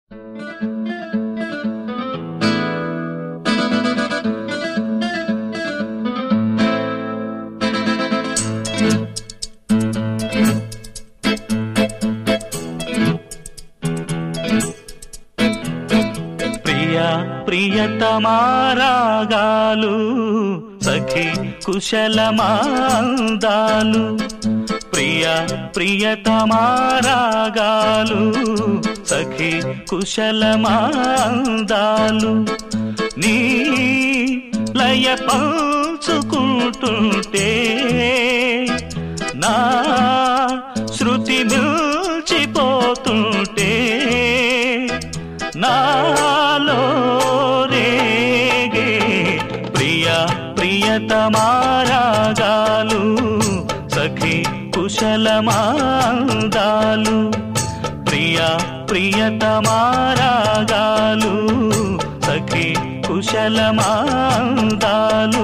ప్రియతమారాగాలు సఖి కుశలమాందాలు ప్రియతమారాగాలు సఖి కుశలమాందాలు నీ లయ పంచుకుంటుంటే నా శృతి మిల్చిపోతుంటే నాలో రేగే ప్రియతమారాగాలు సఖి కుశలమాందాలు ప్రియతమారాగాలు సఖి కుశలమాందాలు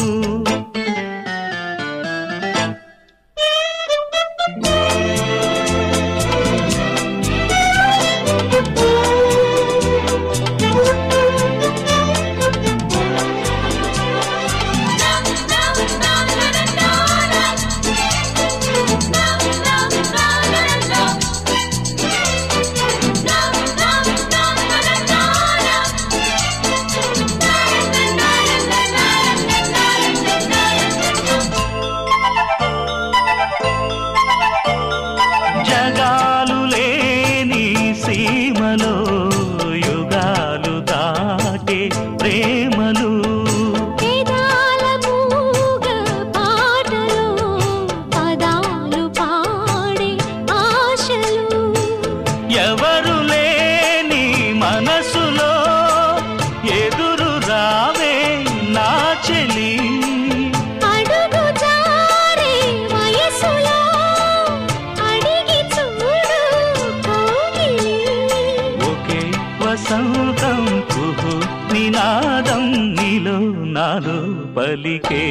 జగాలు లేని సీమలో యుగాలు దాటే ప్రేమలు వేదాల మూగ పాటలో పదాలు పాడే ఆశలు ఎవరు లేని మనసులో ఎదురు రావే నా చెలి అడుగు జారే వయసులో అడిగి చూడు కౌగిలి ఒకే వసంతం కుహు నినాదం నీలో నాలో పలికే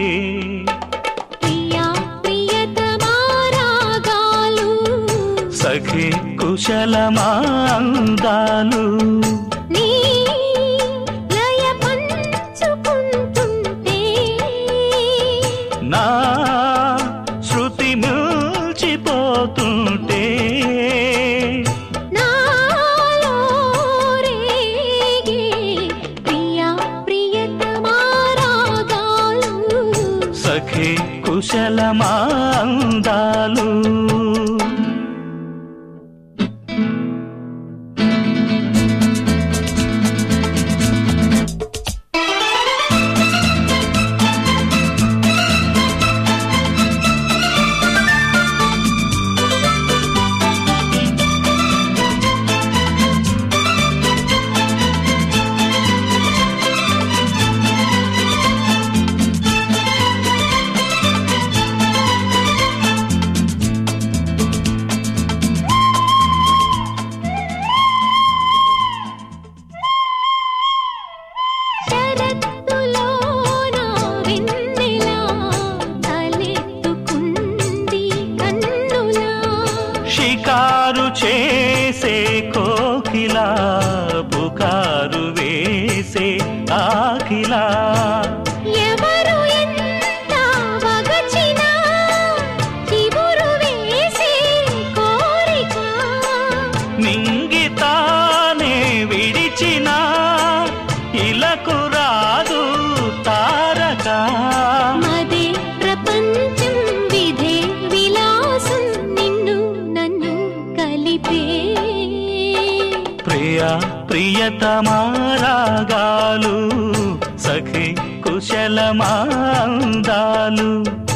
ప్రియా ప్రియతమారాగాలు సఖి కుశలమాందాలు నీ లయ పంచుకుంటుంటే నా శృతి మిల్చిపోతుంటే నాలో రేగే ప్రియా ప్రియతమారాగాలు సఖి కుశలమాందాలు శరత్తులోన వెన్నెల తలెత్తుకుంది కన్నులా షికారు చేసే కోకిలా పుకారు వేసే ఆకిలా ఎవరు ఎంత వగచినా చివురు వేసే కోరిక నింగితానే విడిచిన ఇలకు రాదు తారక మదే ప్రపంచం విధే విలాసం నిన్ను నన్ను కలిపే ప్రియతమారాగాలు సఖి కుశలమాందాలు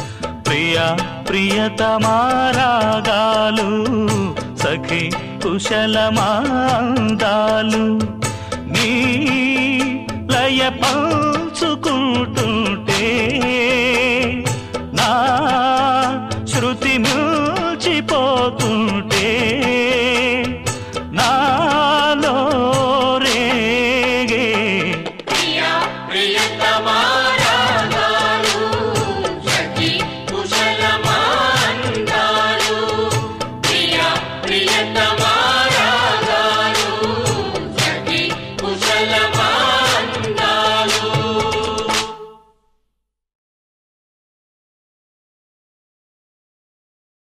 ప్రియతమారాగాలు సఖి కుశలమాందాలు నీ లయ పంచుకుంటుంటే నా శృతి మిల్చిపోతుంటే